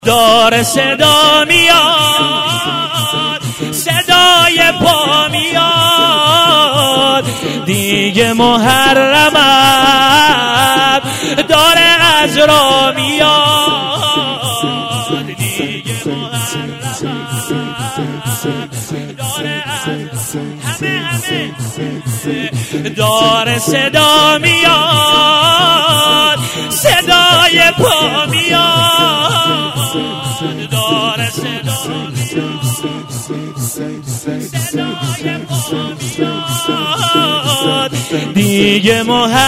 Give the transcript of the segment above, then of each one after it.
داره صدا میاد، صدای پا میاد، دیگه محرمت داره از را میاد، دیگه محرمت داره از همه داره صدا میاد، صدای پا میاد، داره صدا میاد، صدای پا میاد، دیگه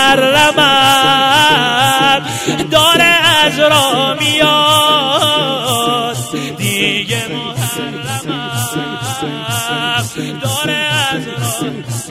محرمت داره از را میاد، دیگه محرمت داره از را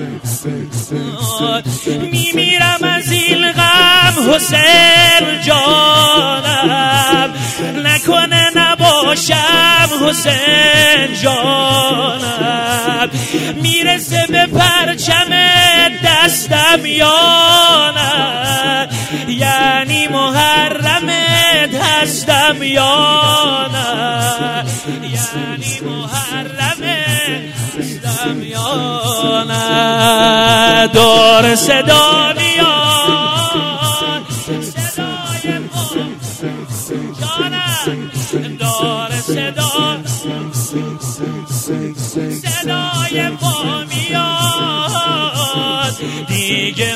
میمیرم از این غم حسین جانم، نکنه نباشم حسین جانم، میرسه به پرچم دستم یا نه، یعنی محرمت هستم یا نه، یعنی محرمت هستم یا نه، داره صدا میاد، صدای پا جانم، داره صدای پا میاد، دیگه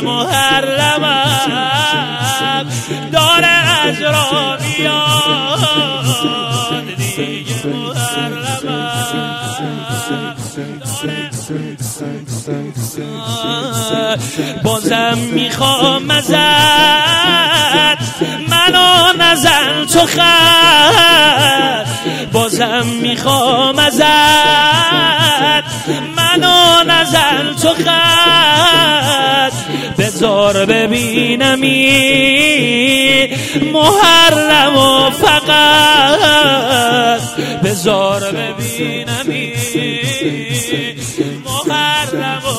محرمت داره از را میاد، دیگه محرمت داره. بازم میخوام ازت منو نزن تو خط، بازم میخوام ازت منو نزن تو خط، بذار ببینمی محرم و فقط، بذار ببینمی محرم و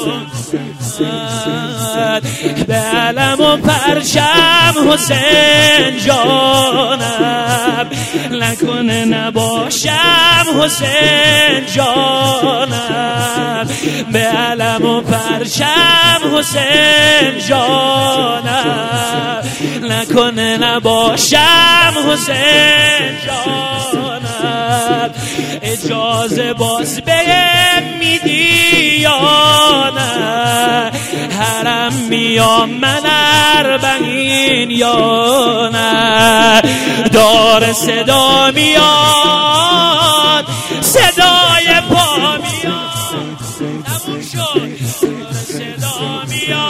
به علم و پرچم حسین جانم، نکنه نباشم حسین جانم، به علم و پرچم حسین جانم، نکنه نباشم حسین جانم، اجازه باز بهم میدی یا نه، حرم میام من اربعین یا نه، داره صدا میاد، صدای پا میاد، تموم شد، داره صدا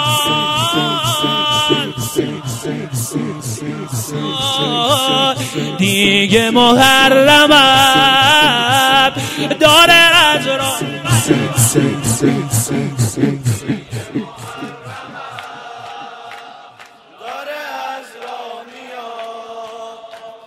میاد، دیگه محرمت داره از را